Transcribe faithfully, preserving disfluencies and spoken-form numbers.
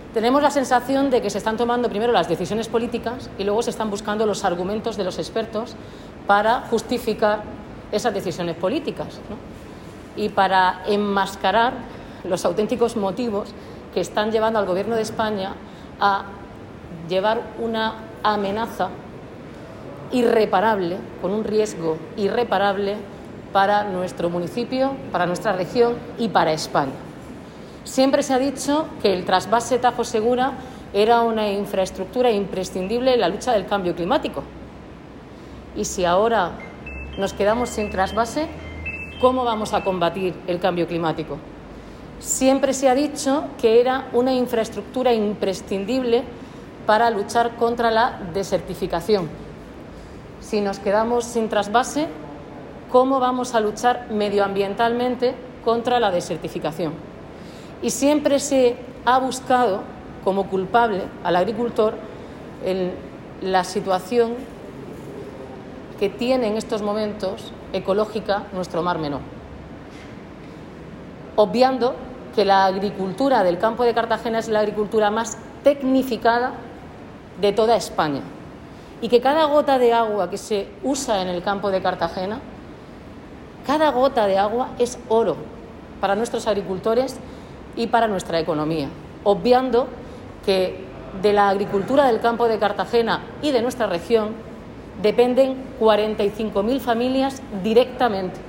tenemos la sensación de que se están tomando primero las decisiones políticas y luego se están buscando los argumentos de los expertos para justificar esas decisiones políticas, ¿no? Y para enmascarar los auténticos motivos que están llevando al Gobierno de España a llevar una amenaza irreparable, con un riesgo irreparable para nuestro municipio, para nuestra región y para España. Siempre se ha dicho que el trasvase Tajo Segura era una infraestructura imprescindible en la lucha del cambio climático. Y si ahora nos quedamos sin trasvase, ¿cómo vamos a combatir el cambio climático? Siempre se ha dicho que era una infraestructura imprescindible para luchar contra la desertificación. Si nos quedamos sin trasvase, ¿cómo vamos a luchar medioambientalmente contra la desertificación? Y siempre se ha buscado como culpable al agricultor en la situación que tiene en estos momentos ecológica nuestro Mar Menor, obviando que la agricultura del campo de Cartagena es la agricultura más tecnificada de toda España y que cada gota de agua que se usa en el campo de Cartagena, cada gota de agua es oro para nuestros agricultores y para nuestra economía, obviando que de la agricultura del campo de Cartagena y de nuestra región dependen cuarenta y cinco mil familias directamente.